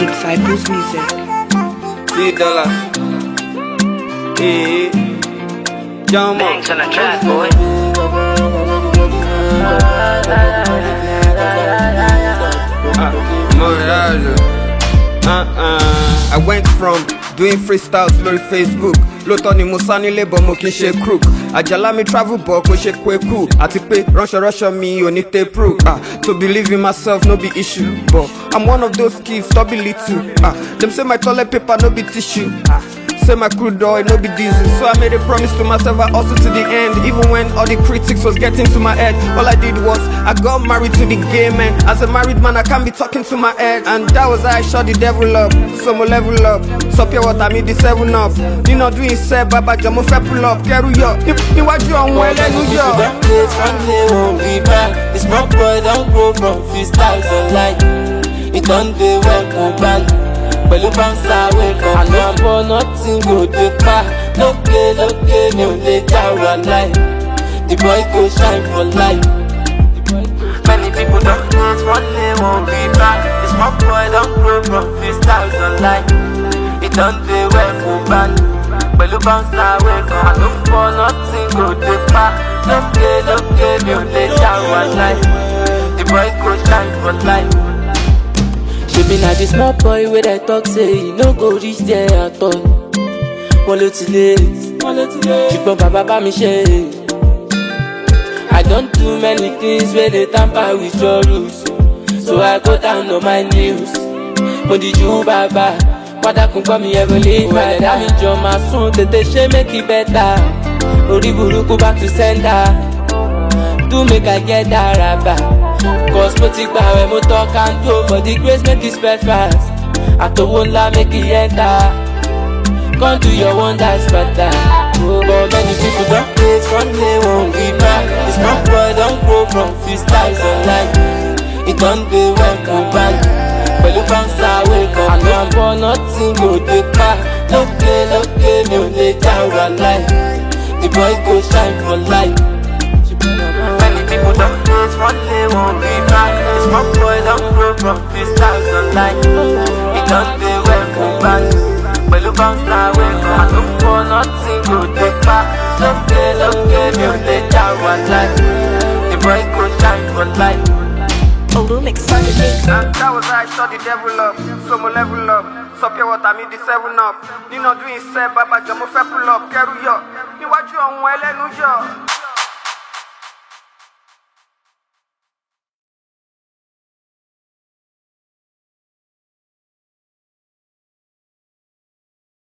Disciples Music. $3. Hey, John Banks on the track, boy. I went from doing freestyles lórí Facebook. Lóòótọ́ ni mo sá nílé but mo kì í ṣe crook. Àjàlá mi travel but kò ṣe kweku. Àti pé ránṣọránṣọ mi ò ní tape proof. To believe in myself no be issue, but I'm one of those kids stop be little. Them say my toilet paper no be tissue. Say my crude oil no be diesel. So I made a promise to myself, I hustle to the end. Even when all the critics was getting to my head, all I did was I got married to the gay man. As a married man, I can't be talking to my head. And that was how I shut the devil up. So mo level up. So pure water me the 7 up. You know doing say baba jamo fe pull up. Keru yo. Niwaju on well New York. That place one day won't be back. This my boy don't go from freestyles online. It don't do well go band. Pẹ̀lú bounce away from I know for nothing go dey pa. Lókè mi ò lè jára life. The boy go shine for life. Many people don't know one day won't be back. This my boy don't grow from freestyles online. It don't do well go band. Pẹ̀lú bounce away from I know for nothing go dey pa. Lókè mi ò lè jára life. The boy go shine for life. She be like the small boy where they talk say he no go reach there at all. One little late, she put baba me share. I don't do many things where they tamper with your rules. So I go down on my knees. When did you baba? What I can call me ever leave my damage on my son. Tete she make it better. Oriburuku back to sender. Do make I get that rabba. Cause mo ti gba we mo talk and do for the grace make it spread fast. Atowo ńlá make it enter. Come do your wonders better. But many people don't place one day won't be back. This my boy don't grow from freestyles online. It don't do well go bad. Pẹ̀lú bounce away from I know for nothing go dey pa. Lókè mi ò lè jára life. The boy go shine for life. Many people don't place one day won't be back. This my boy don't grow from freestyles online. It don't do well go bad. Pẹ̀lú bounce away from I know for nothing go dey pa. Lókè mi ò lè jára life. The boy go shine for life. Olumix on the mix. And that was how I shut the devil up. So mo level up. So pure water me the 7 up. You know doing say baba jamo fe pull up. Keru yo. Niwaju on well New York.